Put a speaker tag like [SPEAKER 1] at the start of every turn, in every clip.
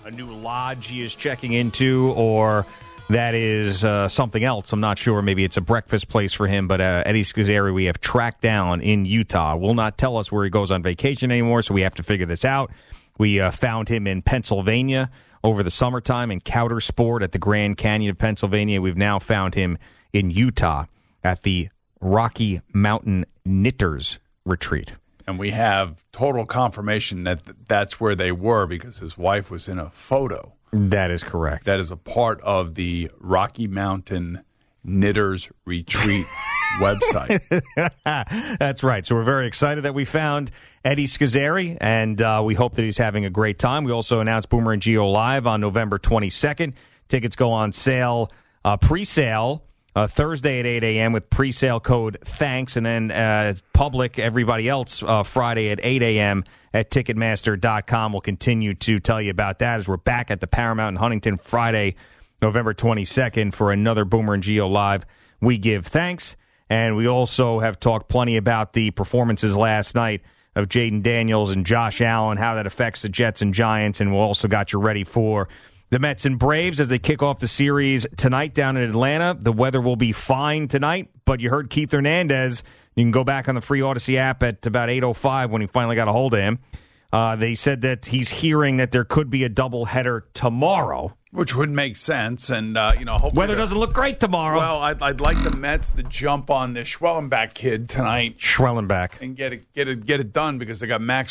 [SPEAKER 1] a new lodge he is checking into, or that is something else. I'm not sure. Maybe it's a breakfast place for him. But Eddie Scazzeri, we have tracked down in Utah. Will not tell us where he goes on vacation anymore, so we have to figure this out. We found him in Pennsylvania over the summertime in Couder Sport at the Grand Canyon of Pennsylvania. We've now found him in Utah at the Rocky Mountain Knitters Retreat.
[SPEAKER 2] And we have total confirmation that that's where they were because his wife was in a photo.
[SPEAKER 1] That is correct.
[SPEAKER 2] That is a part of the Rocky Mountain Knitters Retreat website.
[SPEAKER 1] That's right. So we're very excited that we found Eddie Scazzeri, and we hope that he's having a great time. We also announced Boomer and Gio Live on November 22nd. Tickets go on sale, pre-sale, Thursday at 8 a.m. with pre-sale code THANKS, and then public, everybody else, Friday at 8 a.m. at Ticketmaster.com. We'll continue to tell you about that as we're back at the Paramount in Huntington Friday, November 22nd for another Boomer and Gio Live. We give thanks, and we also have talked plenty about the performances last night of Jaden Daniels and Josh Allen, how that affects the Jets and Giants, and we also got you ready for the Mets and Braves as they kick off the series tonight down in Atlanta. The weather will be fine tonight, but you heard Keith Hernandez. You can go back on the free Odyssey app at about 8:05 when he finally got a hold of him. They said that he's hearing that there could be a doubleheader tomorrow.
[SPEAKER 2] Which would make sense, and hopefully
[SPEAKER 1] weather doesn't look great tomorrow.
[SPEAKER 2] Well, I'd like the Mets to jump on this Schwellenbach kid tonight,
[SPEAKER 1] Schwellenbach,
[SPEAKER 2] and get it done because they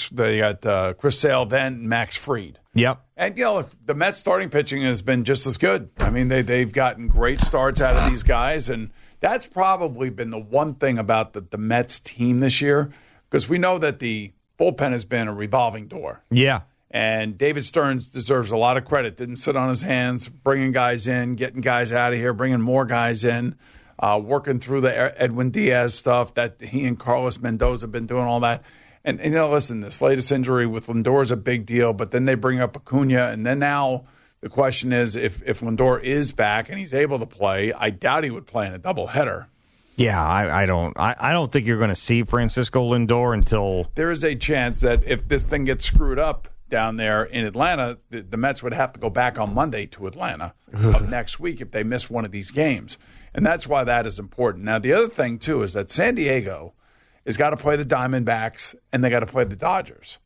[SPEAKER 2] got Chris Sale, then Max Fried.
[SPEAKER 1] Yep,
[SPEAKER 2] and look, the Mets starting pitching has been just as good. I mean, they've gotten great starts out of these guys, and that's probably been the one thing about the Mets team this year because we know that the bullpen has been a revolving door.
[SPEAKER 1] Yeah.
[SPEAKER 2] And David Stearns deserves a lot of credit. Didn't sit on his hands, bringing guys in, getting guys out of here, bringing more guys in, working through the Edwin Diaz stuff that he and Carlos Mendoza have been doing all that. And listen, this latest injury with Lindor is a big deal, but then they bring up Acuna, and then now the question is if Lindor is back and he's able to play, I doubt he would play in a doubleheader.
[SPEAKER 1] Yeah, I don't think you're going to see Francisco Lindor until
[SPEAKER 2] there is a chance that if this thing gets screwed up down there in Atlanta, the Mets would have to go back on Monday to Atlanta of next week if they miss one of these games. And that's why that is important. Now, the other thing, too, is that San Diego has got to play the Diamondbacks and they got to play the Dodgers.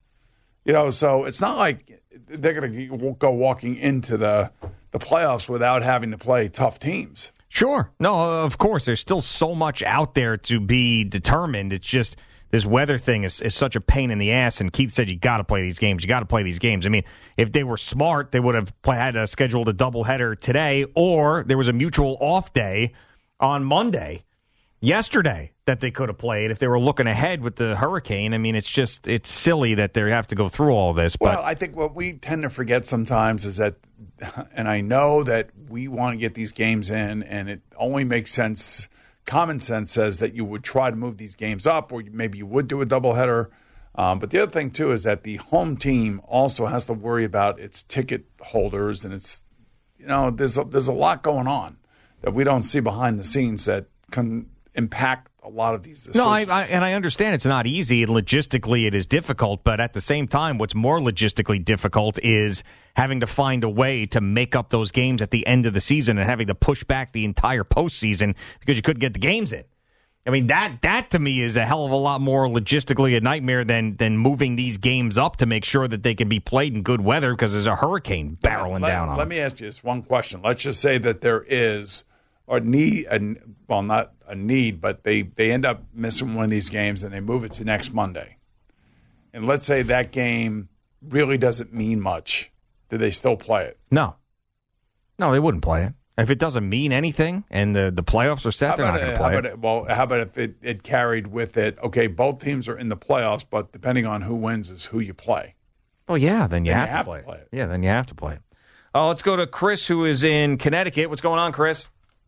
[SPEAKER 2] So it's not like they're going to go walking into the playoffs without having to play tough teams.
[SPEAKER 1] Sure. No, of course. There's still so much out there to be determined. It's just this weather thing is such a pain in the ass, and Keith said you got to play these games. You got to play these games. I mean, if they were smart, they would have had scheduled a doubleheader today, or there was a mutual off day on Monday, yesterday, that they could have played if they were looking ahead with the hurricane. I mean, it's silly that they have to go through all this. But
[SPEAKER 2] well, I think what we tend to forget sometimes is that, and I know that we want to get these games in, and it only makes sense. Common sense says that you would try to move these games up, or maybe you would do a doubleheader. But the other thing, too, is that the home team also has to worry about its ticket holders, and it's, there's a lot going on that we don't see behind the scenes that can impact a lot of these decisions.
[SPEAKER 1] No, I understand it's not easy, and logistically it is difficult, but at the same time, what's more logistically difficult is having to find a way to make up those games at the end of the season and having to push back the entire postseason because you couldn't get the games in. I mean, that to me is a hell of a lot more logistically a nightmare than moving these games up to make sure that they can be played in good weather because there's a hurricane barreling down on them.
[SPEAKER 2] Let me ask you this one question. Let's just say that there is a need, well, not a need, but they end up missing one of these games and they move it to next Monday. And let's say that game really doesn't mean much. Do they still play it?
[SPEAKER 1] No, they wouldn't play it. If it doesn't mean anything and the playoffs are set, they're not going to play it.
[SPEAKER 2] Well, how about if it carried with it, okay, both teams are in the playoffs, but depending on who wins is who you play.
[SPEAKER 1] Well, yeah, then you have to play it. Yeah, then you have to play it. Let's go to Chris, who is in Connecticut. What's going on, Chris?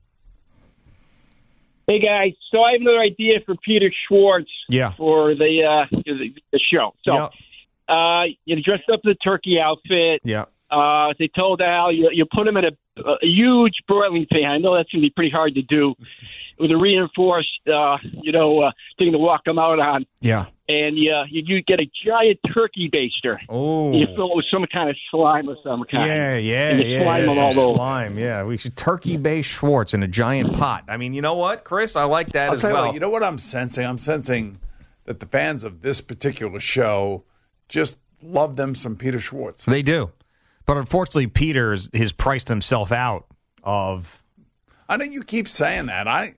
[SPEAKER 3] Hey, guys. So I have another idea for Peter Schwartz for the show. So you dressed up in the turkey outfit.
[SPEAKER 1] Yeah.
[SPEAKER 3] They told Al you put him in a huge broiling pan. I know that's going to be pretty hard to do. with a reinforced, thing to walk them out on.
[SPEAKER 1] Yeah.
[SPEAKER 3] And you get a giant turkey baster.
[SPEAKER 1] Oh.
[SPEAKER 3] You fill it with some kind of slime of some kind.
[SPEAKER 1] Slime them all over. Slime, yeah. We should turkey baste Schwartz in a giant pot. I mean, you know what, Chris? I like that as well.
[SPEAKER 2] You know what I'm sensing? I'm sensing that the fans of this particular show just love them some Peter Schwartz.
[SPEAKER 1] They do. But unfortunately, Peter has priced himself out of...
[SPEAKER 2] I know you keep saying that.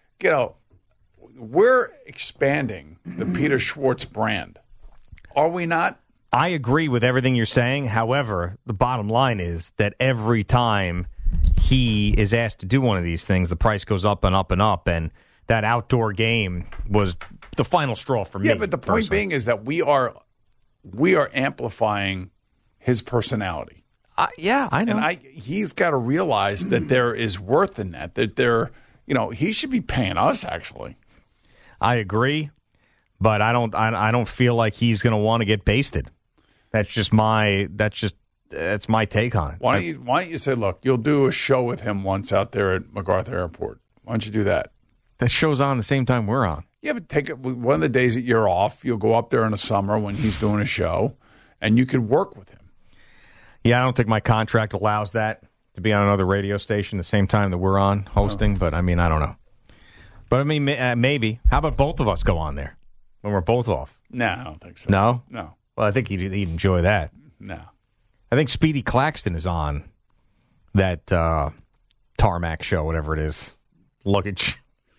[SPEAKER 2] We're expanding the Peter Schwartz brand. Are we not?
[SPEAKER 1] I agree with everything you're saying. However, the bottom line is that every time he is asked to do one of these things, the price goes up and up and up. And that outdoor game was the final straw for me.
[SPEAKER 2] Yeah, but the point being is that we are amplifying his personality.
[SPEAKER 1] Yeah, I know.
[SPEAKER 2] And he's got to realize that there is worth in that. That he should be paying us actually.
[SPEAKER 1] I agree, but I don't feel like he's going to want to get basted. That's my take on it.
[SPEAKER 2] Why don't you say, look, you'll do a show with him once out there at MacArthur Airport. Why don't you do that?
[SPEAKER 1] That show's on the same time we're on.
[SPEAKER 2] Yeah, but take it one of the days that you're off. You'll go up there in the summer when he's doing a show, and you could work with him.
[SPEAKER 1] Yeah, I don't think my contract allows that to be on another radio station the same time that we're on hosting. But I mean, I don't know. But I mean, maybe. How about both of us go on there when we're both off?
[SPEAKER 2] No, I don't think so.
[SPEAKER 1] No?
[SPEAKER 2] No.
[SPEAKER 1] Well, I think he'd enjoy that.
[SPEAKER 2] No.
[SPEAKER 1] I think Speedy Claxton is on that Tarmac show, whatever it is. Luggage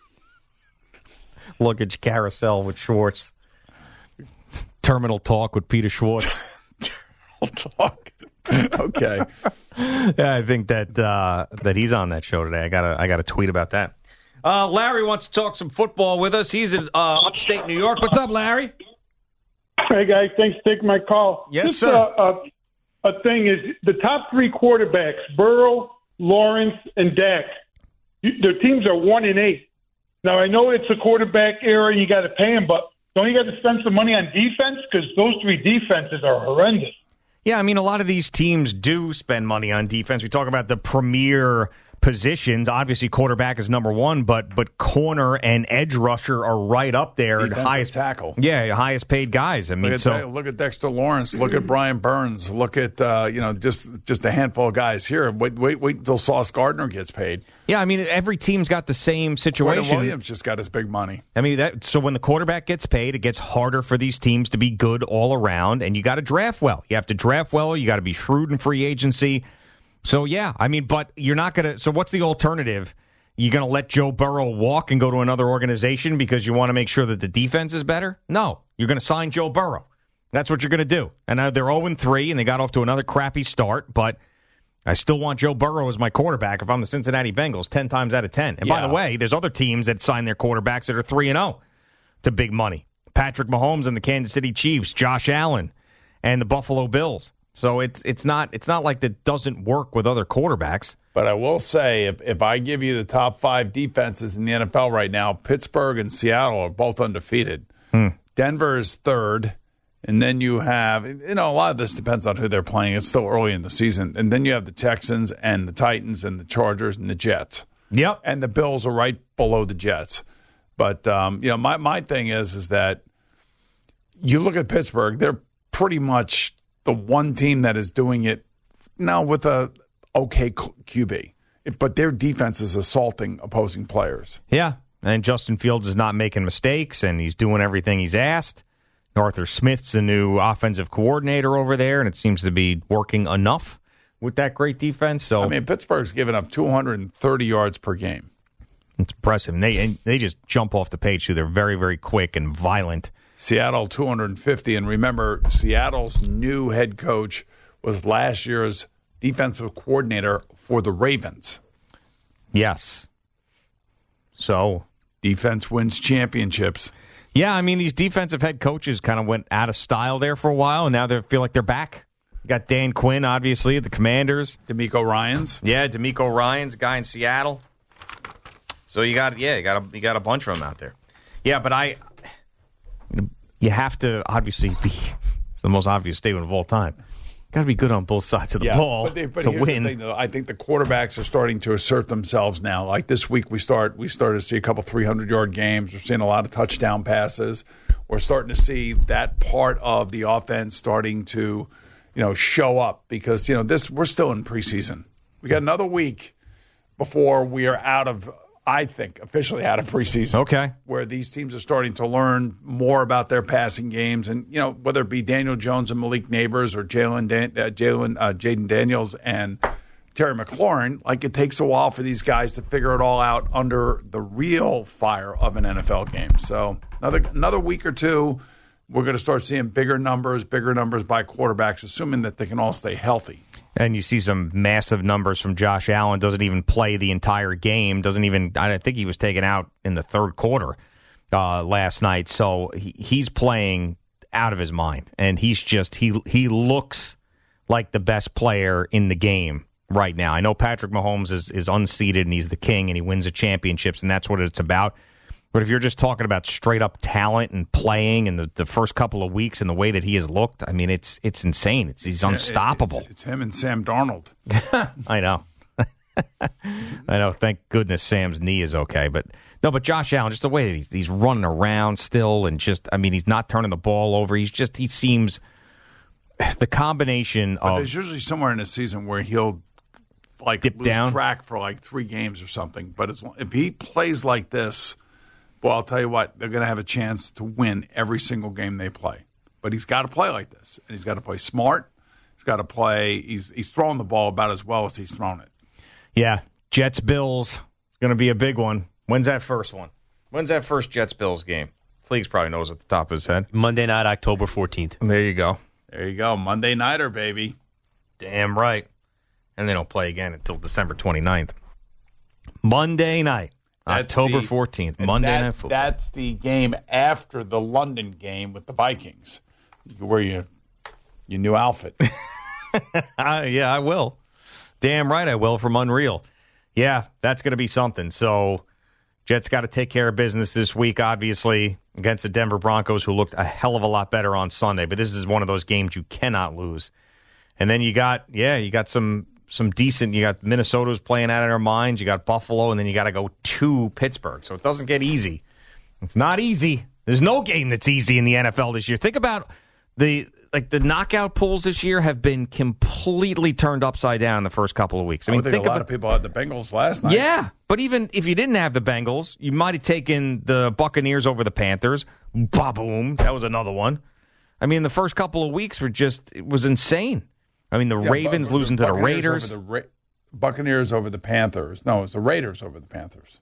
[SPEAKER 1] carousel with Schwartz. Terminal talk with Peter Schwartz.
[SPEAKER 2] Terminal talk. Okay.
[SPEAKER 1] Yeah, I think that he's on that show today. I got a tweet about that. Larry wants to talk some football with us. He's in upstate New York. What's up, Larry?
[SPEAKER 4] Hey, guys. Thanks for taking my call.
[SPEAKER 1] Yes, sir.
[SPEAKER 4] A thing is the top three quarterbacks, Burrow, Lawrence, and Dak, their teams are 1-8. Now, I know it's a quarterback era and you got to pay them, but don't you got to spend some money on defense? Because those three defenses are horrendous.
[SPEAKER 1] Yeah, I mean, a lot of these teams do spend money on defense. We talk about the premier positions. Obviously, quarterback is number one, but corner and edge rusher are right up there.
[SPEAKER 2] Defensive
[SPEAKER 1] highest
[SPEAKER 2] tackle.
[SPEAKER 1] Yeah, highest paid guys. I mean,
[SPEAKER 2] look at Dexter Lawrence. Look at Brian Burns. Look at just a handful of guys here. Wait until Sauce Gardner gets paid.
[SPEAKER 1] Yeah, I mean, every team's got the same situation.
[SPEAKER 2] Gordon Williams just got his big money.
[SPEAKER 1] I mean, so when the quarterback gets paid, it gets harder for these teams to be good all around, and you got to draft well. You have to draft well. You got to be shrewd in free agency. So, yeah, I mean, but you're not going to – so what's the alternative? You're going to let Joe Burrow walk and go to another organization because you want to make sure that the defense is better? No. You're going to sign Joe Burrow. That's what you're going to do. And they're 0-3, and they got off to another crappy start, but I still want Joe Burrow as my quarterback if I'm the Cincinnati Bengals 10 times out of 10. And by the way, there's other teams that sign their quarterbacks that are 3-0 to big money. Patrick Mahomes and the Kansas City Chiefs, Josh Allen and the Buffalo Bills. So it's not like that doesn't work with other quarterbacks.
[SPEAKER 2] But I will say, if I give you the top 5 defenses in the NFL right now, Pittsburgh and Seattle are both undefeated. Denver is third, and then you have a lot of this depends on who they're playing. It's still early in the season, and then you have the Texans and the Titans and the Chargers and the Jets.
[SPEAKER 1] Yep,
[SPEAKER 2] and the Bills are right below the Jets. But my thing is that you look at Pittsburgh; they're pretty much the one team that is doing it now with a okay QB. But their defense is assaulting opposing players.
[SPEAKER 1] Yeah, and Justin Fields is not making mistakes, and he's doing everything he's asked. Arthur Smith's the new offensive coordinator over there, and it seems to be working enough with that great defense. So,
[SPEAKER 2] I mean, Pittsburgh's given up 230 yards per game.
[SPEAKER 1] It's impressive. And they just jump off the page, too. They're very, very quick and violent.
[SPEAKER 2] Seattle, 250. And remember, Seattle's new head coach was last year's defensive coordinator for the Ravens.
[SPEAKER 1] Yes. So,
[SPEAKER 2] defense wins championships.
[SPEAKER 1] Yeah, I mean, these defensive head coaches kind of went out of style there for a while, and now they feel like they're back. You got Dan Quinn, obviously, the Commanders.
[SPEAKER 2] DeMeco Ryans.
[SPEAKER 1] Yeah, DeMeco Ryans, a guy in Seattle. So you got a bunch of them out there. Yeah, but you have to obviously be it's the most obvious statement of all time. Got to be good on both sides of the ball
[SPEAKER 2] but
[SPEAKER 1] to
[SPEAKER 2] here's
[SPEAKER 1] win.
[SPEAKER 2] The thing, though. I think the quarterbacks are starting to assert themselves now. Like this week, we started to see a couple 300-yard games. We're seeing a lot of touchdown passes. We're starting to see that part of the offense starting to, show up because we're still in preseason. We got another week before we are officially out of preseason.
[SPEAKER 1] Okay.
[SPEAKER 2] Where these teams are starting to learn more about their passing games. And, whether it be Daniel Jones and Malik Nabers or Jaden Daniels and Terry McLaurin, it takes a while for these guys to figure it all out under the real fire of an NFL game. So another week or two, we're going to start seeing bigger numbers by quarterbacks, assuming that they can all stay healthy.
[SPEAKER 1] And you see some massive numbers from Josh Allen. Doesn't even play the entire game. I think he was taken out in the third quarter last night. So he's playing out of his mind. And he's just, he looks like the best player in the game right now. I know Patrick Mahomes is unseated and he's the king and he wins the championships and that's what it's about. But if you're just talking about straight up talent and playing and the first couple of weeks and the way that he has looked, I mean, it's insane. He's unstoppable.
[SPEAKER 2] It's him and Sam Darnold.
[SPEAKER 1] I know. I know. Thank goodness Sam's knee is okay. But Josh Allen, just the way that he's running around still and he's not turning the ball over. He seems the combination
[SPEAKER 2] but
[SPEAKER 1] of.
[SPEAKER 2] There's usually somewhere in the season where he'll
[SPEAKER 1] dip
[SPEAKER 2] lose
[SPEAKER 1] down
[SPEAKER 2] track for 3 games or something. But if he plays like this, well, I'll tell you what, they're going to have a chance to win every single game they play. But he's got to play like this, and he's got to play smart. He's got to play. He's throwing the ball about as well as he's thrown it.
[SPEAKER 1] Yeah, Jets-Bills is going to be a big one. When's that first one? When's that first Jets-Bills game? Fleegs probably knows at the top of his head.
[SPEAKER 5] Monday night, October 14th.
[SPEAKER 1] There you go.
[SPEAKER 2] There you go. Monday nighter, baby.
[SPEAKER 1] Damn right. And they don't play again until December 29th. Monday night. October 14th, Monday Night Football.
[SPEAKER 2] That's the game after the London game with the Vikings. You can wear your new outfit.
[SPEAKER 1] Yeah, I will. Damn right I will from Unreal. Yeah, that's going to be something. So Jets got to take care of business this week, obviously, against the Denver Broncos, who looked a hell of a lot better on Sunday. But this is one of those games you cannot lose. And then you got some decent, you got Minnesota's playing out of their minds, you got Buffalo, and then you got to go to Pittsburgh. So it doesn't get easy. It's not easy. There's no game that's easy in the NFL this year. Think about the knockout pools this year have been completely turned upside down in the first couple of weeks.
[SPEAKER 2] I think a lot of people had the Bengals last night.
[SPEAKER 1] Yeah, but even if you didn't have the Bengals, you might have taken the Buccaneers over the Panthers. Ba-boom. That was another one. I mean, the first couple of weeks it was insane. I mean, the Ravens losing to the Raiders.
[SPEAKER 2] Buccaneers over the Panthers. No, it was the Raiders over the Panthers.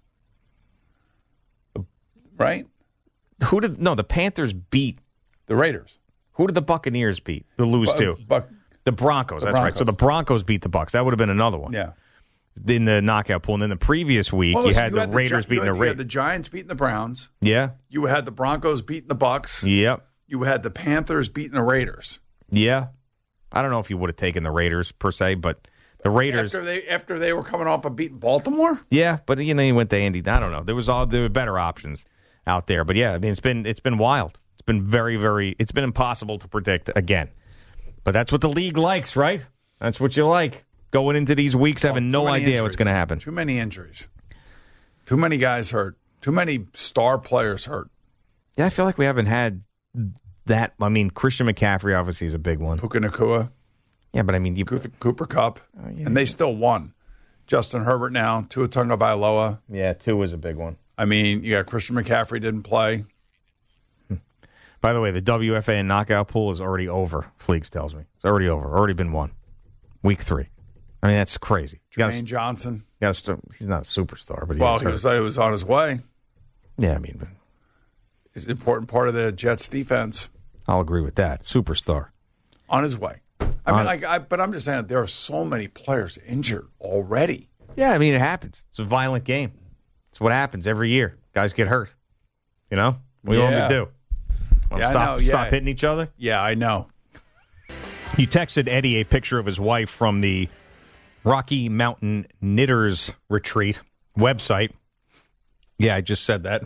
[SPEAKER 2] Right?
[SPEAKER 1] The Panthers beat
[SPEAKER 2] the Raiders.
[SPEAKER 1] Who did the Buccaneers beat? To lose to? The Broncos. That's right. So the Broncos beat the Bucs. That would have been another one.
[SPEAKER 2] Yeah.
[SPEAKER 1] In the knockout pool. And then the previous week, you had the Raiders beating the Raiders.
[SPEAKER 2] You had the Giants beating the Browns.
[SPEAKER 1] Yeah.
[SPEAKER 2] You had the Broncos beating the Bucs.
[SPEAKER 1] Yep.
[SPEAKER 2] You had the Panthers beating the Raiders.
[SPEAKER 1] Yeah. I don't know if you would have taken the Raiders per se, but the Raiders
[SPEAKER 2] after they were coming off of beating Baltimore.
[SPEAKER 1] Yeah, but you went to Indy. I don't know. There were better options out there, but yeah, I mean it's been wild. It's been it's been impossible to predict again. But that's what the league likes, right? That's what you like going into these weeks having no idea what's going to happen.
[SPEAKER 2] Too many injuries. Too many guys hurt. Too many star players hurt.
[SPEAKER 1] Yeah, I feel like we haven't had that. I mean, Christian McCaffrey obviously is a big one.
[SPEAKER 2] Puka Nacua.
[SPEAKER 1] Yeah, but I mean,
[SPEAKER 2] Cooper Kupp, and they still won. Justin Herbert now, Tua Tagovailoa.
[SPEAKER 1] Yeah, Tua was a big one.
[SPEAKER 2] I mean, you got Christian McCaffrey didn't play.
[SPEAKER 1] By the way, the WFA knockout pool is already over. Fleegs tells me it's already over. Already been won. Week 3. I mean, that's crazy.
[SPEAKER 2] Jermaine Johnson.
[SPEAKER 1] He's not a superstar, but
[SPEAKER 2] he was on his way.
[SPEAKER 1] Yeah, I mean,
[SPEAKER 2] he's an important part of the Jets defense.
[SPEAKER 1] I'll agree with that. Superstar
[SPEAKER 2] on his way. But I'm just saying there are so many players injured already.
[SPEAKER 1] Yeah, I mean, it happens. It's a violent game. It's what happens every year. Guys get hurt. What do you want me to do? Stop hitting each other?
[SPEAKER 2] Yeah, I know.
[SPEAKER 1] You texted Eddie a picture of his wife from the Rocky Mountain Knitters Retreat website. Yeah, I just said that.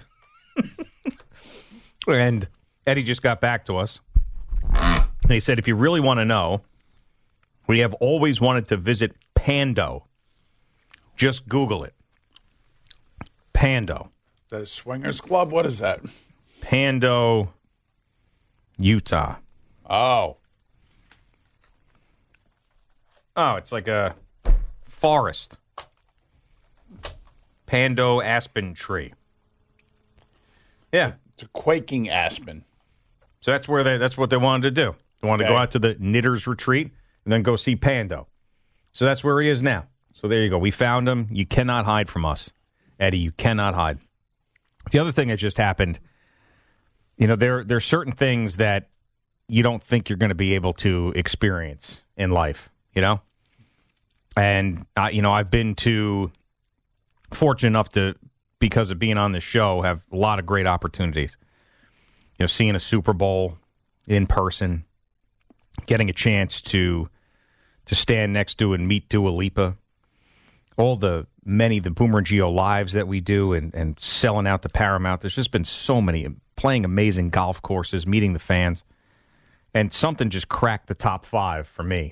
[SPEAKER 1] And Eddie just got back to us. And he said, if you really want to know, We have always wanted to visit Pando. Just Google it. Pando.
[SPEAKER 2] Is that a swingers club? What is that?
[SPEAKER 1] Pando, Utah.
[SPEAKER 2] Oh,
[SPEAKER 1] it's like a forest. Pando aspen tree. Yeah.
[SPEAKER 2] it's a quaking aspen.
[SPEAKER 1] So that's what they wanted to do. They wanted to go out to the Knitters Retreat and then go see Pando. So that's where he is now. So there you go. We found him. You cannot hide from us, Eddie. You cannot hide. The other thing that just happened, there's certain things that you don't think you're going to be able to experience in life, And, I've been fortunate enough to, because of being on this show, have a lot of great opportunities. Seeing a Super Bowl in person, getting a chance to stand next to and meet Dua Lipa, all the Boomer and Gio lives that we do and selling out the Paramount. There's just been so many, playing amazing golf courses, meeting the fans. And something just cracked the top 5 for me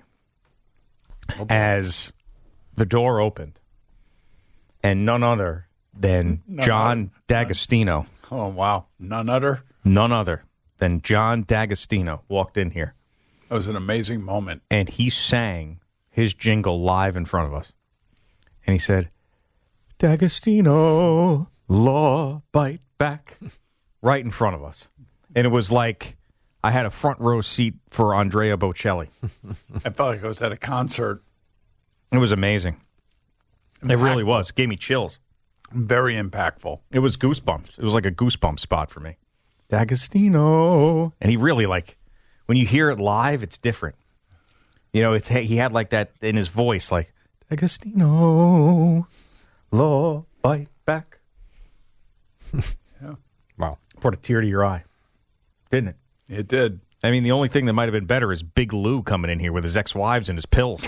[SPEAKER 1] as the door opened. And none other than John D'Agostino.
[SPEAKER 2] Oh, wow. None other
[SPEAKER 1] than John D'Agostino walked in here.
[SPEAKER 2] It was an amazing moment.
[SPEAKER 1] And he sang his jingle live in front of us. And he said, D'Agostino, law, bite back, right in front of us. And it was like I had a front row seat for Andrea Bocelli.
[SPEAKER 2] I felt like I was at a concert.
[SPEAKER 1] It was amazing. It really was. It gave me chills.
[SPEAKER 2] Very impactful.
[SPEAKER 1] It was goosebumps. It was like a goosebump spot for me. D'Agostino. And he really, when you hear it live, it's different. He had like that in his voice, like, D'Agostino, law, bite back.
[SPEAKER 2] Yeah.
[SPEAKER 1] Wow. Brought a tear to your eye, didn't it?
[SPEAKER 2] It did.
[SPEAKER 1] I mean, the only thing that might have been better is Big Lou coming in here with his ex-wives and his pills.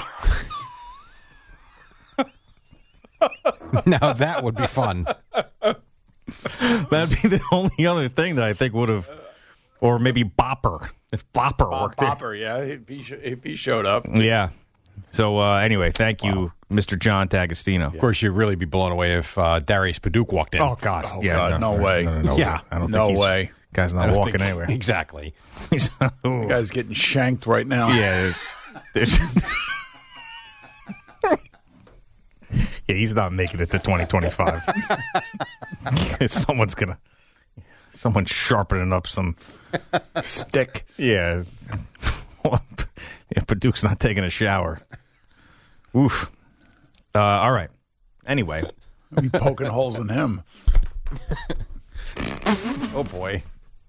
[SPEAKER 6] Now that would be fun.
[SPEAKER 1] That'd be the only other thing that I think would have, or maybe Bopper, if Bopper worked.
[SPEAKER 2] Bopper, yeah, if he showed up.
[SPEAKER 1] Yeah. So anyway, thank you, Mr. John D'Agostino.
[SPEAKER 6] Of course, you'd really be blown away if Darius Paduk walked in.
[SPEAKER 1] Oh God!
[SPEAKER 2] Oh, God, no way.
[SPEAKER 1] No,
[SPEAKER 6] yeah,
[SPEAKER 1] I don't
[SPEAKER 2] no
[SPEAKER 1] think
[SPEAKER 2] way.
[SPEAKER 1] Guy's not walking anywhere.
[SPEAKER 6] Exactly.
[SPEAKER 2] The guy's getting shanked right now.
[SPEAKER 1] Yeah. Yeah, he's not making it to 2025. Someone's sharpening up some
[SPEAKER 2] stick.
[SPEAKER 1] Yeah. Paduk's not taking a shower. Oof. All right. Anyway.
[SPEAKER 2] I'll be poking holes in him.
[SPEAKER 1] Oh, boy.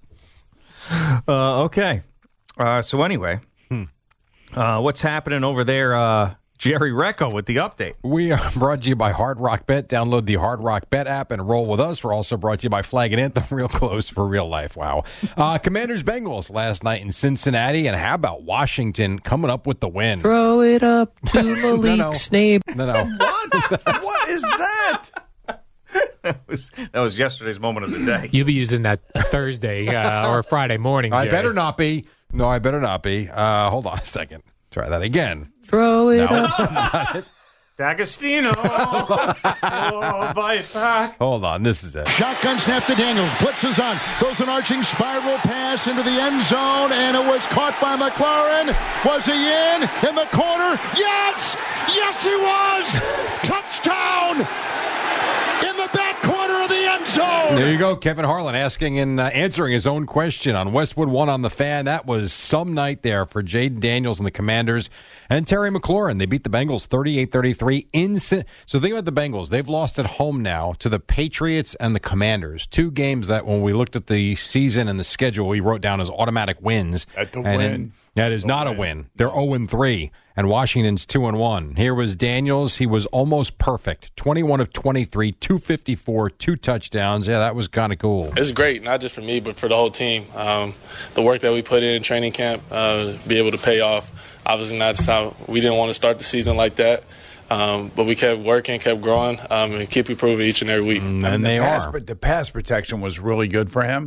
[SPEAKER 1] Okay. So anyway, what's happening over there, Jerry Recco with the update?
[SPEAKER 6] We are brought to you by Hard Rock Bet. Download the Hard Rock Bet app and roll with us. We're also brought to you by Flag and Anthem, real close for real life. Wow. Commanders Bengals last night in Cincinnati. And how about Washington coming up with the win?
[SPEAKER 7] Throw it up to Malik Snape.
[SPEAKER 6] No.
[SPEAKER 2] What is that?
[SPEAKER 1] That was yesterday's moment of the day.
[SPEAKER 7] You'll be using that Thursday or Friday morning, Jerry.
[SPEAKER 6] I better not be. No, I better not be. Hold on a second. Try that again.
[SPEAKER 7] Throw it up.
[SPEAKER 1] D'Agostino. Oh, bite back.
[SPEAKER 6] Hold on. This is it.
[SPEAKER 8] Shotgun snap to Daniels. Blitzes on. Throws an arching spiral pass into the end zone, and it was caught by McLaurin. Was he in the corner? Yes! Yes, he was! Touchdown! In the back corner of the end zone.
[SPEAKER 6] There you go. Kevin Harlan asking and answering his own question on Westwood One on the Fan. That was some night there for Jaden Daniels and the Commanders and Terry McLaurin. They beat the Bengals 38-33. So think about the Bengals. They've lost at home now to the Patriots and the Commanders. 2 games that when we looked at the season and the schedule, we wrote down as automatic wins.
[SPEAKER 2] That's a win.
[SPEAKER 6] That is not a win. They're 0-3, and Washington's 2-1. Here was Daniels. He was almost perfect. 21 of 23, 254, 2 touchdowns. Yeah, that was kind of cool.
[SPEAKER 9] It's great, not just for me, but for the whole team. The work that we put in training camp, be able to pay off. Obviously, not just how we didn't want to start the season like that. But we kept working, kept growing, and keep improving each and every week.
[SPEAKER 6] And
[SPEAKER 2] the pass protection was really good for him.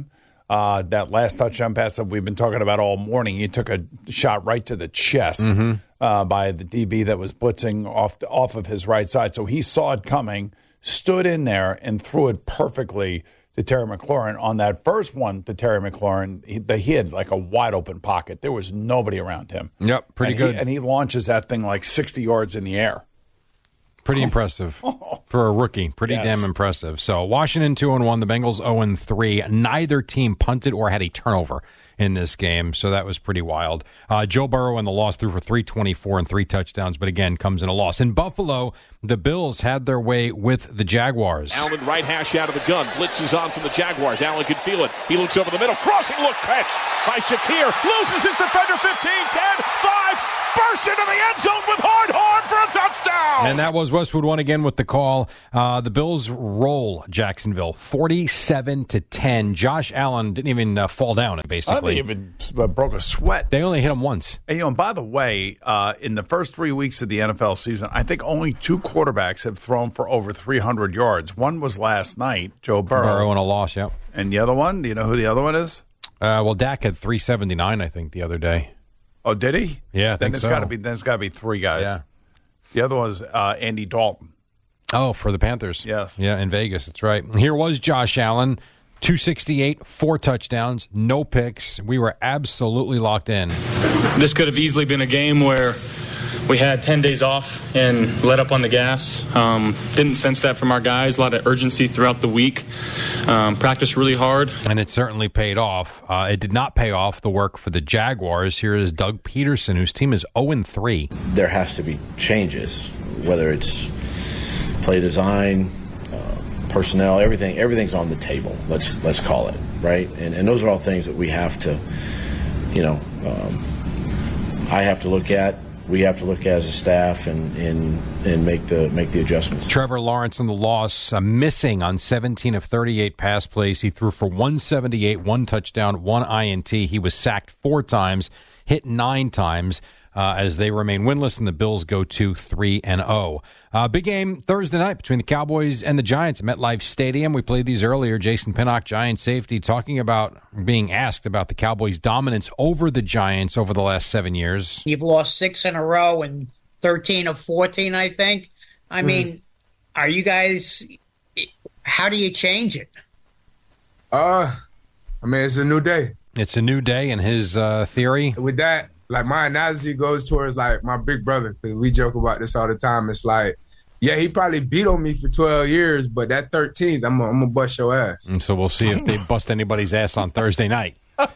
[SPEAKER 2] that last touchdown pass that we've been talking about all morning. He took a shot right to the chest by the DB that was blitzing off of his right side. So he saw it coming, stood in there, and threw it perfectly to Terry McLaurin. On that first one to Terry McLaurin, he had like a wide open pocket. There was nobody around him.
[SPEAKER 6] Yep, pretty good.
[SPEAKER 2] And he launches that thing like 60 yards in the air.
[SPEAKER 6] Pretty impressive for a rookie. Pretty damn impressive. So Washington 2-1, the Bengals 0-3. Neither team punted or had a turnover in this game, so that was pretty wild. Joe Burrow in the loss threw for 324 and 3 touchdowns, but again comes in a loss. In Buffalo, the Bills had their way with the Jaguars.
[SPEAKER 10] Allen right hash out of the gun. Blitz is on from the Jaguars. Allen can feel it. He looks over the middle. Crossing look catch by Shakir. Loses his defender 15, 10, 5. Bursts into the end zone with Horn for a touchdown.
[SPEAKER 6] And that was Westwood One again with the call. The Bills roll Jacksonville 47-10. Josh Allen didn't even fall down, basically.
[SPEAKER 2] I don't think he even broke a sweat.
[SPEAKER 6] They only hit him once.
[SPEAKER 2] And, and by the way, in the first 3 weeks of the NFL season, I think only 2 quarterbacks have thrown for over 300 yards. One was last night, Joe Burrow.
[SPEAKER 6] Burrow in a loss, yep.
[SPEAKER 2] And the other one, do you know who the other one is?
[SPEAKER 6] Well, Dak had 379, I think, the other day.
[SPEAKER 2] Oh, did he?
[SPEAKER 6] Yeah, I think so.
[SPEAKER 2] Then it's got to be 3 guys.
[SPEAKER 6] Yeah.
[SPEAKER 2] The other one is Andy Dalton.
[SPEAKER 6] Oh, for the Panthers.
[SPEAKER 2] Yes.
[SPEAKER 6] Yeah, in Vegas. That's right. Here was Josh Allen, 268, 4 touchdowns, no picks. We were absolutely locked in.
[SPEAKER 11] This could have easily been a game where we had 10 days off and let up on the gas. Didn't sense that from our guys. A lot of urgency throughout the week. Practiced really hard.
[SPEAKER 6] And it certainly paid off. It did not pay off the work for the Jaguars. Here is Doug Peterson, whose team is 0-3.
[SPEAKER 12] There has to be changes, whether it's play design, personnel, everything's on the table. Let's call it, right? And those are all things that we have to, I have to look at. We have to look as a staff and make the adjustments.
[SPEAKER 6] Trevor Lawrence in the loss, missing on 17 of 38 pass plays. He threw for 178, 1 touchdown, 1 INT. He was sacked 4 times, hit 9 times. As they remain winless and the Bills go to 3-0. Big game Thursday night between the Cowboys and the Giants at MetLife Stadium. We played these earlier. Jason Pinnock, Giant safety, talking about being asked about the Cowboys' dominance over the Giants over the last 7 years.
[SPEAKER 13] You've lost 6 in a row and 13 of 14, I think. I mean, are you guys? How do you change it?
[SPEAKER 14] It's a new day.
[SPEAKER 6] It's a new day in his theory.
[SPEAKER 14] With that. Like, my analogy goes towards, like, my big brother, because we joke about this all the time. It's like, yeah, he probably beat on me for 12 years, but that 13th, I'm going to bust your ass.
[SPEAKER 6] And so we'll see if they bust anybody's ass on Thursday night.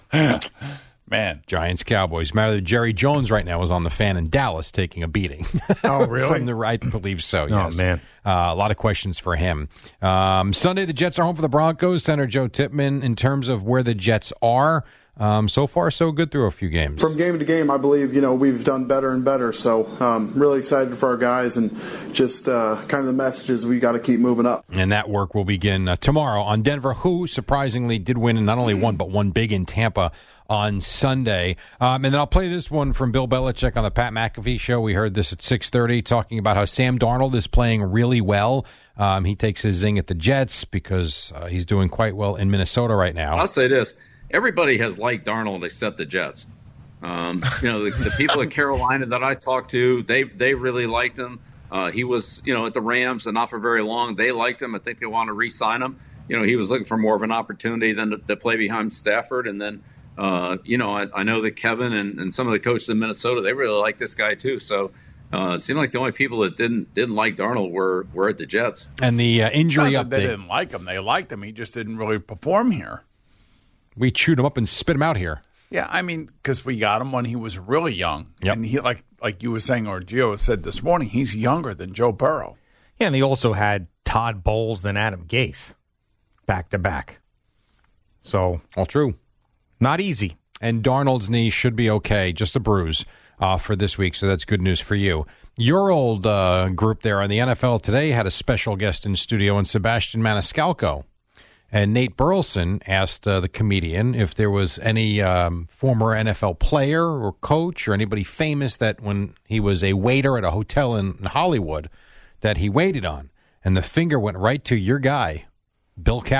[SPEAKER 2] Man.
[SPEAKER 6] Giants, Cowboys. Matter that Jerry Jones right now is on the fan in Dallas taking a beating.
[SPEAKER 2] Oh, really?
[SPEAKER 6] From the right, I believe so, yes.
[SPEAKER 1] Oh, man.
[SPEAKER 6] A lot of questions for him. Sunday, the Jets are home for the Broncos. Senator Joe Tippmann, in terms of where the Jets are, so far, so good through a few games.
[SPEAKER 15] From game to game, I believe, we've done better and better. So really excited for our guys and just kind of the messages we got to keep moving up.
[SPEAKER 6] And that work will begin tomorrow on Denver, who surprisingly did win, and not only one, but won big in Tampa on Sunday. And then I'll play this one from Bill Belichick on the Pat McAfee Show. We heard this at 6:30, talking about how Sam Darnold is playing really well. He takes his zing at the Jets because he's doing quite well in Minnesota right now.
[SPEAKER 16] I'll say this. Everybody has liked Darnold except the Jets. The people at Carolina that I talked to, they really liked him. He was, at the Rams and not for very long. They liked him. I think they want to re-sign him. He was looking for more of an opportunity than to play behind Stafford. And then, I know that Kevin and some of the coaches in Minnesota, they really like this guy too. So it seemed like the only people that didn't like Darnold were at the Jets.
[SPEAKER 6] And the injury update.
[SPEAKER 2] They didn't like him. They liked him. He just didn't really perform here.
[SPEAKER 6] We chewed him up and spit him out here.
[SPEAKER 2] Yeah, I mean, because we got him when he was really young.
[SPEAKER 6] Yep.
[SPEAKER 2] And he, like you were saying, or Gio said this morning, he's younger than Joe Burrow.
[SPEAKER 1] Yeah, and they also had Todd Bowles and Adam Gase back to back. So,
[SPEAKER 6] all true.
[SPEAKER 1] Not easy.
[SPEAKER 6] And Darnold's knee should be okay, just a bruise for this week, so that's good news for you. Your old group there on the NFL Today had a special guest in studio, and Sebastian Maniscalco. And Nate Burleson asked the comedian if there was any former NFL player or coach or anybody famous that when he was a waiter at a hotel in Hollywood that he waited on. And the finger went right to your guy, Bill Cowher.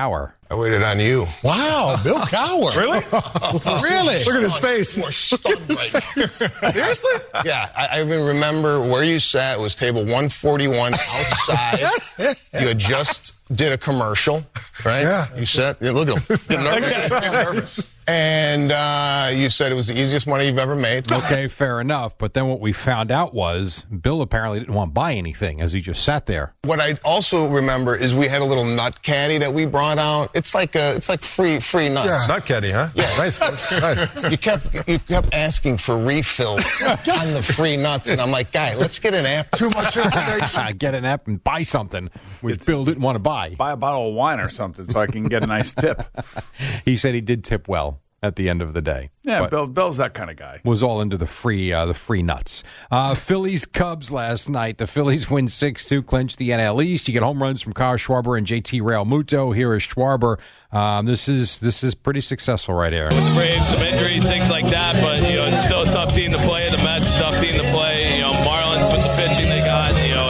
[SPEAKER 17] I waited on you.
[SPEAKER 8] Wow, Bill Cowher.
[SPEAKER 17] Really?
[SPEAKER 8] Really?
[SPEAKER 17] Look at his face.
[SPEAKER 8] We're stunned right here.
[SPEAKER 17] Seriously? Yeah, I even remember where you sat. It was table 141 outside. You had just did a commercial, right?
[SPEAKER 8] Yeah.
[SPEAKER 17] You sat. Yeah, look at him. Getting nervous. And you said it was the easiest money you've ever made.
[SPEAKER 6] Okay, fair enough. But then what we found out was Bill apparently didn't want to buy anything as he just sat there.
[SPEAKER 17] What I also remember is we had a little nut caddy that we brought out. It's like free nuts.
[SPEAKER 8] Yeah.
[SPEAKER 17] Nut caddy, huh? Yeah. Nice. You kept asking for refills on the free nuts, and I'm like, guy, let's get an app.
[SPEAKER 8] Too much information.
[SPEAKER 6] Get an app and buy something, which Bill didn't want to buy.
[SPEAKER 2] Buy a bottle of wine or something so I can get a nice tip.
[SPEAKER 6] He said he did tip well at the end of the day.
[SPEAKER 2] Yeah, Bill's that kind of guy.
[SPEAKER 6] Was all into the free nuts. Phillies Cubs last night. The Phillies win 6-2, clinch the NL East. You get home runs from Kyle Schwarber and JT Realmuto. Here is Schwarber. This is pretty successful right here.
[SPEAKER 18] With the Braves, some injuries, things like that, but it's still a tough team to play. The Mets, tough team to play. Marlins with the pitching they got.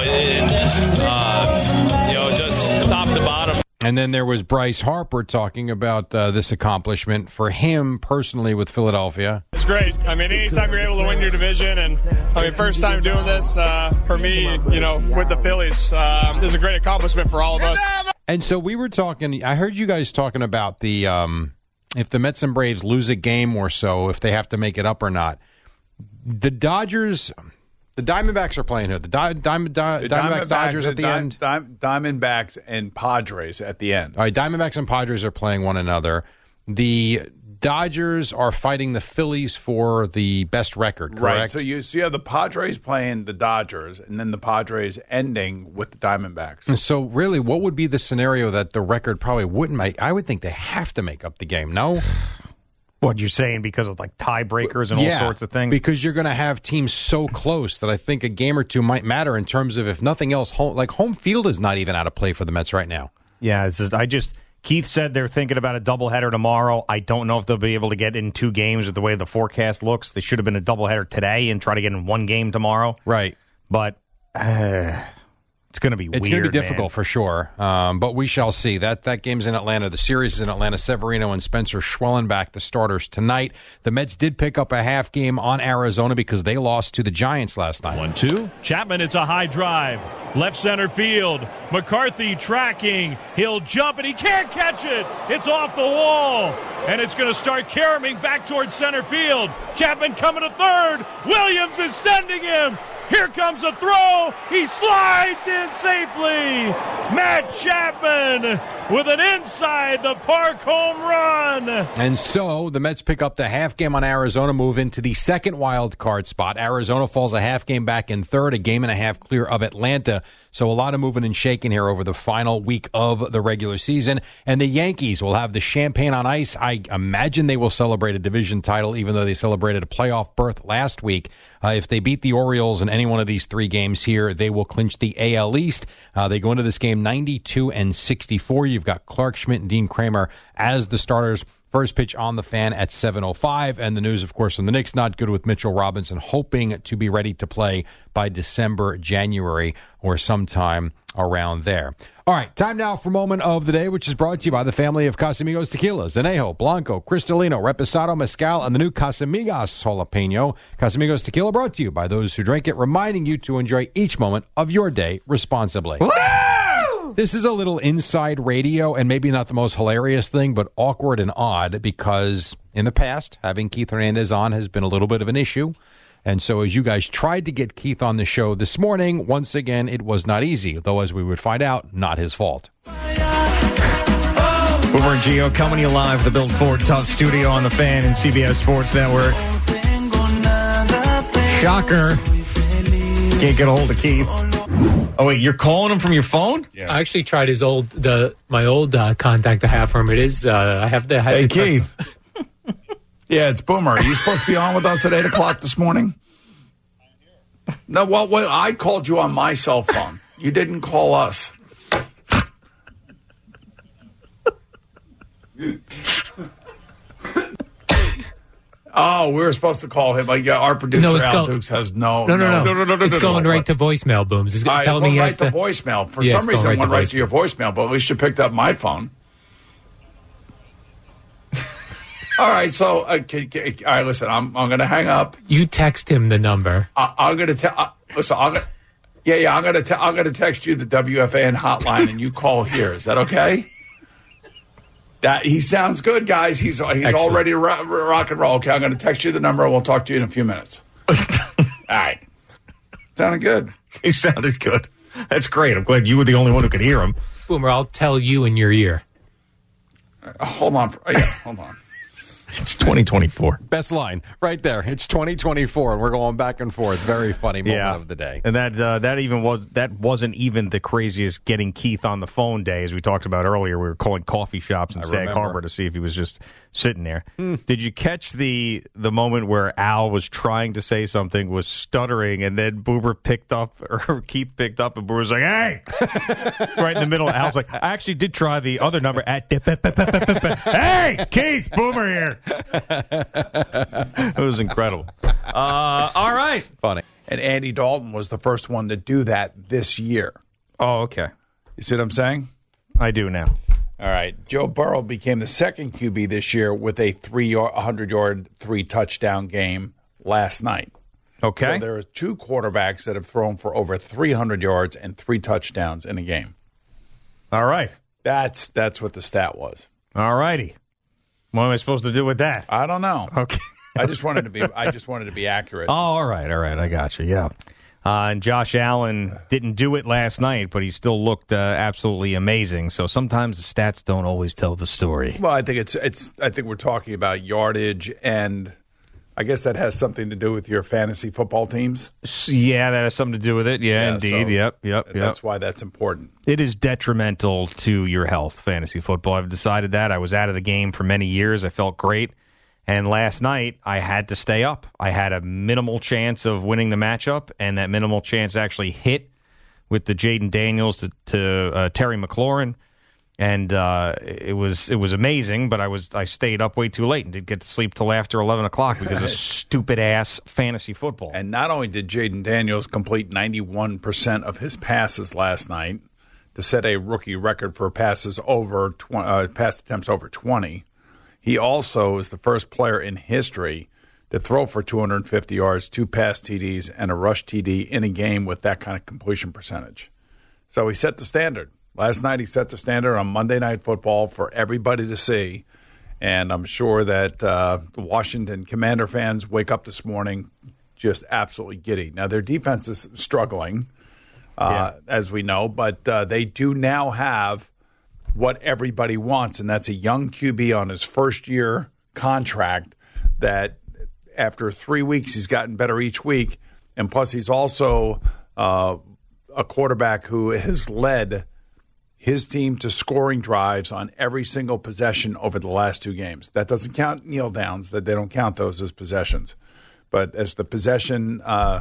[SPEAKER 18] Just top to bottom.
[SPEAKER 6] And then there was Bryce Harper talking about this accomplishment for him personally with Philadelphia.
[SPEAKER 19] It's great. I mean, anytime you're able to win your division, and first time doing this for me, with the Phillies, this is a great accomplishment for all of us.
[SPEAKER 6] And so we were talking, I heard you guys talking about the if the Mets and Braves lose a game or so, if they have to make it up or not. The Dodgers... The Diamondbacks are playing here. The Diamondbacks, Dodgers at the end.
[SPEAKER 2] Diamondbacks and Padres at the end.
[SPEAKER 6] All right, Diamondbacks and Padres are playing one another. The Dodgers are fighting the Phillies for the best record, correct?
[SPEAKER 2] Right. So you have the Padres playing the Dodgers, and then the Padres ending with the Diamondbacks.
[SPEAKER 6] And so really, what would be the scenario that the record probably wouldn't make? I would think they have to make up the game, no?
[SPEAKER 1] What you're saying because of like tiebreakers and all sorts of things?
[SPEAKER 6] Because you're going to have teams so close that I think a game or two might matter in terms of, if nothing else, home field is not even out of play for the Mets right now.
[SPEAKER 1] Yeah, Keith said they're thinking about a doubleheader tomorrow. I don't know if they'll be able to get in 2 games with the way the forecast looks. They should have been a doubleheader today and try to get in 1 game tomorrow.
[SPEAKER 6] Right.
[SPEAKER 1] But it's going to be weird.
[SPEAKER 6] It's going to be difficult for sure, but we shall see. That game's in Atlanta. The series is in Atlanta. Severino and Spencer Schwellenbach, the starters tonight. The Mets did pick up a half game on Arizona because they lost to the Giants last night.
[SPEAKER 20] 1-2. Chapman, it's a high drive. Left center field. McCarthy tracking. He'll jump, and he can't catch it. It's off the wall, and it's going to start caroming back towards center field. Chapman coming to third. Williams is sending him. Here comes a throw. He slides in safely. Matt Chapman with an inside the park home run.
[SPEAKER 6] And so the Mets pick up the half game on Arizona, move into the second wild card spot. Arizona falls a half game back in third, a game and a half clear of Atlanta. So a lot of moving and shaking here over the final week of the regular season. And the Yankees will have the champagne on ice. I imagine they will celebrate a division title, even though they celebrated a playoff berth last week. If they beat the Orioles in any one of these 3 games here, they will clinch the AL East. They go into this game 92-64. You've got Clark Schmidt and Dean Kramer as the starters. First pitch on the Fan at 7:05. And the news, of course, from the Knicks, not good with Mitchell Robinson, hoping to be ready to play by December, January, or sometime around there. All right, time now for Moment of the Day, which is brought to you by the family of Casamigos Tequilas, Anejo, Blanco, Cristalino, Reposado, Mezcal, and the new Casamigos Jalapeno. Casamigos Tequila brought to you by those who drink it, reminding you to enjoy each moment of your day responsibly. Woo! This is a little inside radio and maybe not the most hilarious thing, but awkward and odd because in the past, having Keith Hernandez on has been a little bit of an issue. And so as you guys tried to get Keith on the show this morning, once again, it was not easy, though as we would find out, not his fault.
[SPEAKER 1] Boomer and Gio coming to you live at the Built Ford Tough Studio on the Fan and CBS Sports Network. Shocker. Can't get a hold of Keith. Oh, wait, you're calling him from your phone?
[SPEAKER 7] Yeah. I actually tried my old contact I have for him. It is, I have the...
[SPEAKER 2] Hey, Keith. Yeah, it's Boomer. Are you supposed to be on with us at 8 o'clock this morning? No, well, I called you on my cell phone. You didn't call us. Oh, we were supposed to call him. Our producer, Al Dukes, has no.
[SPEAKER 7] It's going right to voicemail, Booms. It's telling me
[SPEAKER 2] right to voicemail. For some reason, it went right to your voicemail, but at least you picked up my phone. All right, so all right. Listen, I'm going to hang up.
[SPEAKER 7] You text him the number.
[SPEAKER 2] I'm going to tell. Listen, I'm going to text you the WFAN hotline, and you call here. Is that okay? That he sounds good, guys. He's all ready to rock and roll. Okay, I'm going to text you the number, and we'll talk to you in a few minutes. All right. Sounded good.
[SPEAKER 1] He sounded good. That's great. I'm glad you were the only one who could hear him.
[SPEAKER 7] Boomer, I'll tell you in your ear.
[SPEAKER 2] Hold on. Hold on.
[SPEAKER 1] It's 2024.
[SPEAKER 6] Best line right there. It's 2024, and we're going back and forth. Very funny moment of the day.
[SPEAKER 1] And that wasn't even the craziest getting Keith on the phone day, as we talked about earlier. We were calling coffee shops in Sag Harbor to see if he was just sitting there. Did you catch the moment where Al was trying to say something, was stuttering, and then Keith picked up, and Boomer was like, "Hey!" right in the middle. Al's like, "I actually did try the other number at hey, Keith, Boomer here." It was incredible. All right.
[SPEAKER 6] Funny.
[SPEAKER 2] And Andy Dalton was the first one to do that this year.
[SPEAKER 1] Oh, okay.
[SPEAKER 2] You see what I'm saying?
[SPEAKER 1] I do now.
[SPEAKER 2] All right. Joe Burrow became the second QB this year with a 100-yard, 3-touchdown game last night.
[SPEAKER 1] Okay.
[SPEAKER 2] So there are 2 quarterbacks that have thrown for over 300 yards and 3 touchdowns in a game.
[SPEAKER 1] All right.
[SPEAKER 2] That's what the stat was.
[SPEAKER 1] All righty. What am I supposed to do with that?
[SPEAKER 2] I don't know.
[SPEAKER 1] Okay.
[SPEAKER 2] I just wanted to be accurate.
[SPEAKER 1] Oh, all right. I got you. Yeah. And Josh Allen didn't do it last night, but he still looked absolutely amazing. So sometimes the stats don't always tell the story.
[SPEAKER 2] Well, I think I think we're talking about yardage, and I guess that has something to do with your fantasy football teams.
[SPEAKER 1] Yeah, that has something to do with it. Yeah, indeed.
[SPEAKER 2] So
[SPEAKER 1] Yep.
[SPEAKER 2] That's why that's important.
[SPEAKER 1] It is detrimental to your health, fantasy football. I've decided that. I was out of the game for many years. I felt great. And last night, I had to stay up. I had a minimal chance of winning the matchup, and that minimal chance actually hit with the Jaden Daniels to Terry McLaurin. And it was amazing, but I stayed up way too late and didn't get to sleep till after 11 o'clock because of stupid-ass fantasy football.
[SPEAKER 2] And not only did Jaden Daniels complete 91% of his passes last night to set a rookie record for pass attempts over 20, he also is the first player in history to throw for 250 yards, 2 pass TDs, and a rush TD in a game with that kind of completion percentage. So he set the standard. Last night he set the standard on Monday Night Football for everybody to see, and I'm sure that the Washington Commander fans wake up this morning just absolutely giddy. Now, their defense is struggling, as we know, but they do now have what everybody wants, and that's a young QB on his first-year contract that after 3 weeks he's gotten better each week, and plus he's also a quarterback who has led his team to scoring drives on every single possession over the last 2 games. That doesn't count kneel downs. That they don't count those as possessions. But as the possession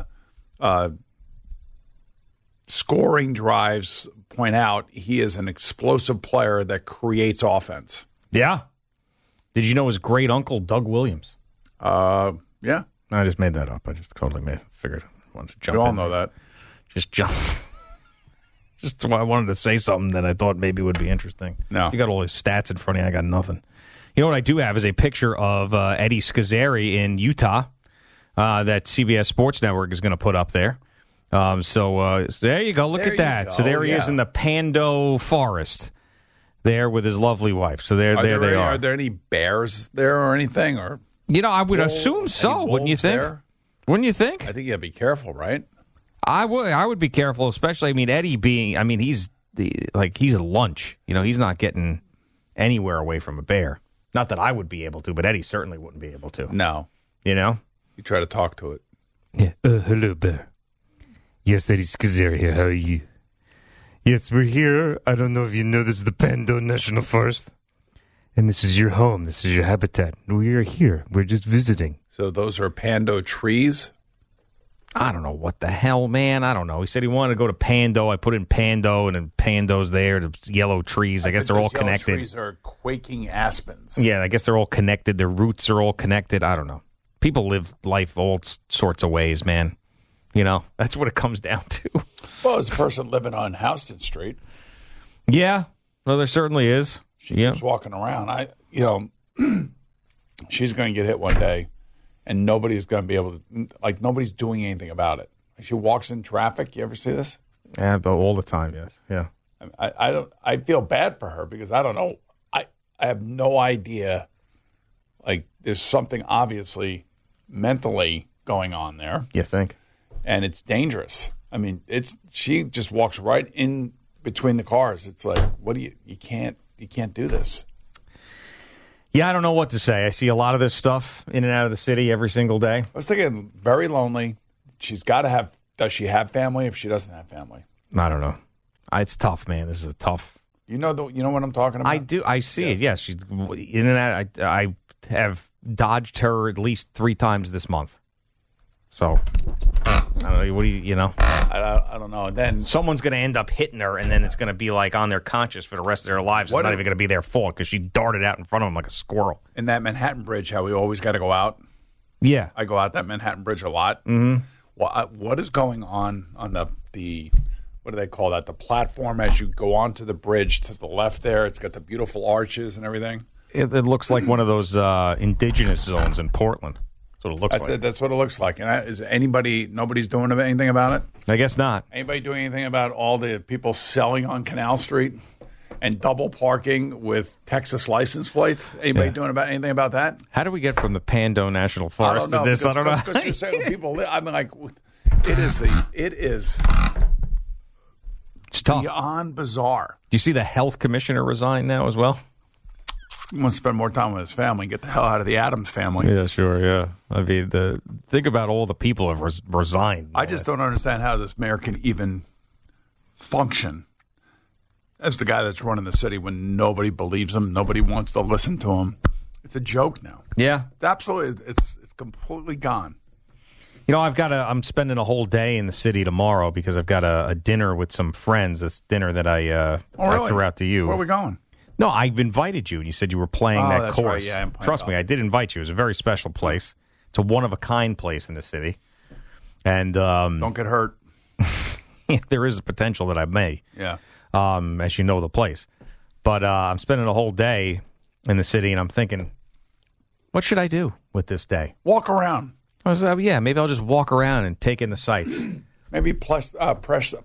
[SPEAKER 2] scoring drives point out, he is an explosive player that creates offense.
[SPEAKER 1] Yeah. Did you know his great uncle, Doug Williams?
[SPEAKER 2] Yeah.
[SPEAKER 1] I just made that up. I just totally figured I wanted to jump in.
[SPEAKER 2] We all know that.
[SPEAKER 1] Just jump. Just why I wanted to say something that I thought maybe would be interesting.
[SPEAKER 2] No.
[SPEAKER 1] You got all these stats in front of you. I got nothing. You know what I do have is a picture of Eddie Scazzeri in Utah that CBS Sports Network is going to put up there. So there you go. Look at that. So there he is in the Pando Forest there with his lovely wife. So there they are.
[SPEAKER 2] Are there any bears there or anything? Or
[SPEAKER 1] I would assume so. Wouldn't you think?
[SPEAKER 2] There?
[SPEAKER 1] Wouldn't you think?
[SPEAKER 2] I think you got to be careful, right?
[SPEAKER 1] I would be careful, especially. Eddie being. He's he's lunch. He's not getting anywhere away from a bear. Not that I would be able to, but Eddie certainly wouldn't be able to.
[SPEAKER 2] No.
[SPEAKER 1] You
[SPEAKER 2] try to talk to it.
[SPEAKER 1] Yeah. Hello, bear. Yes, Eddie Scazzeri here. How are you? Yes, we're here. I don't know if you know this is the Pando National Forest, and this is your home. This is your habitat. We are here. We're just visiting.
[SPEAKER 2] So those are Pando trees.
[SPEAKER 1] I don't know what the hell, man. I don't know. He said he wanted to go to Pando. I put in Pando, and then Pando's there. The yellow trees. I guess they're all connected.
[SPEAKER 2] Yellow trees are quaking aspens.
[SPEAKER 1] Yeah, I guess they're all connected. Their roots are all connected. I don't know. People live life all sorts of ways, man. That's what it comes down to.
[SPEAKER 2] Well, as a person living on Houston Street.
[SPEAKER 1] Yeah. Well, there certainly is.
[SPEAKER 2] She keeps walking around. she's going to get hit one day, and nobody's going to be able to, like, nobody's doing anything about it. She walks in traffic. You ever see this?
[SPEAKER 1] Yeah, all the time, yes. Yeah.
[SPEAKER 2] I feel bad for her because I don't know. I have no idea. Like, there's something obviously mentally going on there.
[SPEAKER 1] You think?
[SPEAKER 2] And it's dangerous. I mean, she just walks right in between the cars. It's like, what do you can't do this.
[SPEAKER 1] Yeah, I don't know what to say. I see a lot of this stuff in and out of the city every single day.
[SPEAKER 2] I was thinking very lonely. She's got to have, does she have family if she doesn't have family?
[SPEAKER 1] I don't know. It's tough, man. This is a tough.
[SPEAKER 2] You know what I'm talking about?
[SPEAKER 1] I do. I see it. Yes, she's in and out. I have dodged her at least 3 times this month. So, I don't know. What do you know?
[SPEAKER 2] I don't know. And then
[SPEAKER 1] someone's going to end up hitting her, and then it's going to be like on their conscience for the rest of their lives. It's not even going to be their fault because she darted out in front of them like a squirrel.
[SPEAKER 2] In that Manhattan Bridge, how we always got to go out.
[SPEAKER 1] Yeah,
[SPEAKER 2] I go out that Manhattan Bridge a lot.
[SPEAKER 1] Mm-hmm.
[SPEAKER 2] What is going on the what do they call that? The platform as you go onto the bridge to the left there. It's got the beautiful arches and everything.
[SPEAKER 1] It looks like one of those indigenous zones in Portland. That's what it looks like.
[SPEAKER 2] That's what it looks like. And nobody's doing anything about it?
[SPEAKER 1] I guess not.
[SPEAKER 2] Anybody doing anything about all the people selling on Canal Street and double parking with Texas license plates? Anybody doing anything about that?
[SPEAKER 1] How do we get from the Pando National Forest to this? I don't know.
[SPEAKER 2] Because you're saying people live. I mean, like, it is.
[SPEAKER 1] It's tough.
[SPEAKER 2] Beyond bizarre.
[SPEAKER 1] Do you see the health commissioner resign now as well?
[SPEAKER 2] He wants to spend more time with his family, get the hell out of the Adams family.
[SPEAKER 1] Yeah, sure, yeah. I mean, think about all the people who have resigned.
[SPEAKER 2] I just don't understand how this mayor can even function as the guy that's running the city when nobody believes him, nobody wants to listen to him. It's a joke now.
[SPEAKER 1] Yeah.
[SPEAKER 2] Absolutely. It's completely gone.
[SPEAKER 1] You know, I'm spending a whole day in the city tomorrow because I've got a dinner with some friends. This dinner that I threw out to you.
[SPEAKER 2] Where are we going?
[SPEAKER 1] No, I've invited you, and you said you were playing that
[SPEAKER 2] that's
[SPEAKER 1] course.
[SPEAKER 2] Right. Yeah,
[SPEAKER 1] Trust me, I did invite you. It was a very special place. It's a one-of-a-kind place in the city. And
[SPEAKER 2] don't get hurt.
[SPEAKER 1] There is a potential that I may.
[SPEAKER 2] Yeah.
[SPEAKER 1] As you know the place. But I'm spending a whole day in the city, and I'm thinking, what should I do with this day?
[SPEAKER 2] Walk around.
[SPEAKER 1] I was maybe I'll just walk around and take in the sights.
[SPEAKER 2] Maybe press the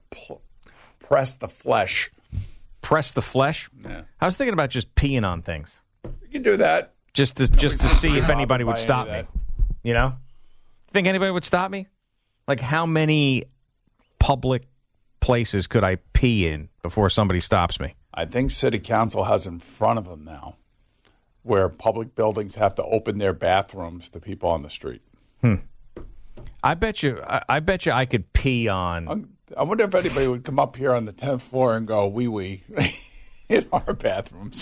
[SPEAKER 2] flesh.
[SPEAKER 1] Press the flesh?
[SPEAKER 2] Yeah.
[SPEAKER 1] I was thinking about just peeing on things.
[SPEAKER 2] You can do that.
[SPEAKER 1] Just to see if anybody would stop me. You know? Think anybody would stop me? Like, how many public places could I pee in before somebody stops me?
[SPEAKER 2] I think City Council has in front of them now where public buildings have to open their bathrooms to people on the street.
[SPEAKER 1] I bet you I could pee on.
[SPEAKER 2] I wonder if anybody would come up here on the 10th floor and go wee in our bathrooms.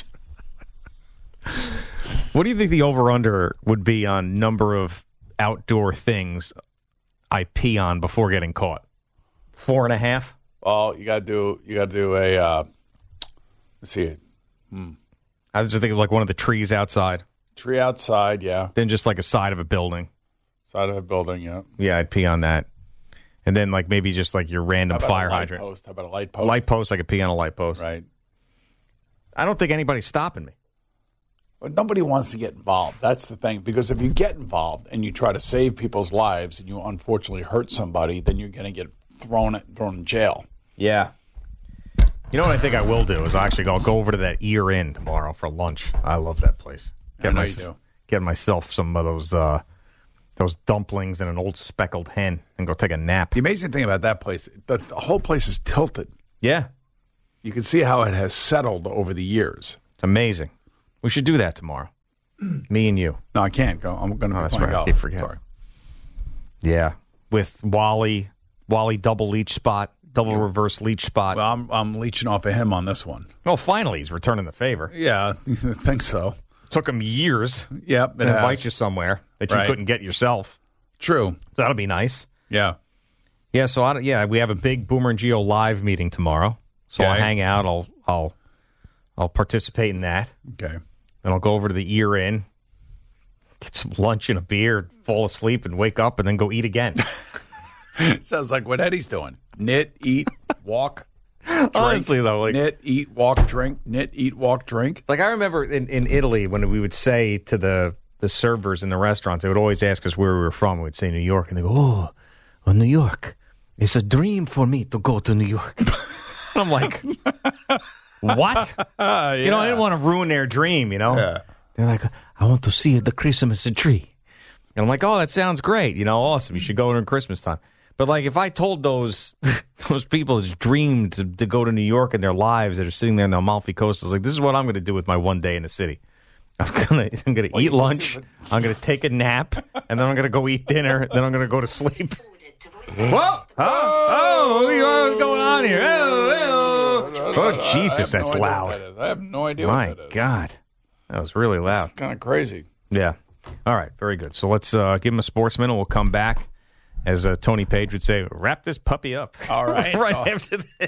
[SPEAKER 1] What do you think the over-under would be on number of outdoor things I pee on before getting caught? 4.5?
[SPEAKER 2] Well, you got to do a. Let's see it.
[SPEAKER 1] I was just thinking like one of the trees outside.
[SPEAKER 2] Tree outside, yeah.
[SPEAKER 1] Then just like a side of a building.
[SPEAKER 2] Side of a building, yeah.
[SPEAKER 1] Yeah, I'd pee on that. And then like maybe just like your random fire hydrant.
[SPEAKER 2] How about a light post?
[SPEAKER 1] Light post, I could pee on a light post.
[SPEAKER 2] Right.
[SPEAKER 1] I don't think anybody's stopping me.
[SPEAKER 2] But nobody wants to get involved. That's the thing. Because if you get involved and you try to save people's lives and you unfortunately hurt somebody, then you're going to get thrown in jail.
[SPEAKER 1] Yeah. You know what I think I will do is I'll go over to that Ear Inn tomorrow for lunch. I love that place.
[SPEAKER 2] I know you do.
[SPEAKER 1] Get myself some of those dumplings and an old speckled hen and go take a nap.
[SPEAKER 2] The amazing thing about that place, the whole place is tilted.
[SPEAKER 1] Yeah.
[SPEAKER 2] You can see how it has settled over the years.
[SPEAKER 1] It's amazing. We should do that tomorrow. Me and you.
[SPEAKER 2] No, I can't go. I'm going to be playing golf.
[SPEAKER 1] I keep forgetting. Sorry. Yeah. With Wally double leech spot, double reverse leech spot.
[SPEAKER 2] Well, I'm leeching off of him on this one.
[SPEAKER 1] Well, finally he's returning the favor.
[SPEAKER 2] Yeah, I think so.
[SPEAKER 1] Took him years
[SPEAKER 2] to
[SPEAKER 1] invite you somewhere that you couldn't get yourself.
[SPEAKER 2] True.
[SPEAKER 1] So that'll be nice.
[SPEAKER 2] Yeah.
[SPEAKER 1] Yeah, so we have a big Boomer and Geo live meeting tomorrow. So I'll hang out. I'll participate in that.
[SPEAKER 2] Okay.
[SPEAKER 1] Then I'll go over to the Ear Inn, get some lunch and a beer, fall asleep and wake up and then go eat again.
[SPEAKER 2] Sounds like what Eddie's doing. Knit, eat, walk. Drink,
[SPEAKER 1] honestly, though, like
[SPEAKER 2] knit, eat, walk, drink. Knit, eat, walk, drink.
[SPEAKER 1] Like I remember in Italy when we would say to the the servers in the restaurants, they would always ask us where we were from. We'd say New York, and they go, oh, New York. It's a dream for me to go to New York. I'm like, what?
[SPEAKER 2] Yeah.
[SPEAKER 1] You know, I didn't want to ruin their dream, you know?
[SPEAKER 2] Yeah.
[SPEAKER 1] They're like, I want to see the Christmas tree. And I'm like, oh, that sounds great. You know, awesome. You should go during Christmas time. But, like, if I told those people that dreamed to go to New York in their lives that are sitting there in the Amalfi Coast, I was like, this is what I'm going to do with my one day in the city. I'm gonna eat lunch, I'm going to take a nap, and then I'm going to go eat dinner, then I'm going to go to sleep. Whoa! What's going on here? Oh, Jesus, that's loud.
[SPEAKER 2] I have no idea
[SPEAKER 1] My
[SPEAKER 2] what that is.
[SPEAKER 1] God. That was really loud.
[SPEAKER 2] It's kind of crazy.
[SPEAKER 1] Yeah. All right, very good. So let's give him a sportsman, and we'll come back, as Tony Page would say, wrap this puppy up.
[SPEAKER 2] All right.
[SPEAKER 1] Right after this.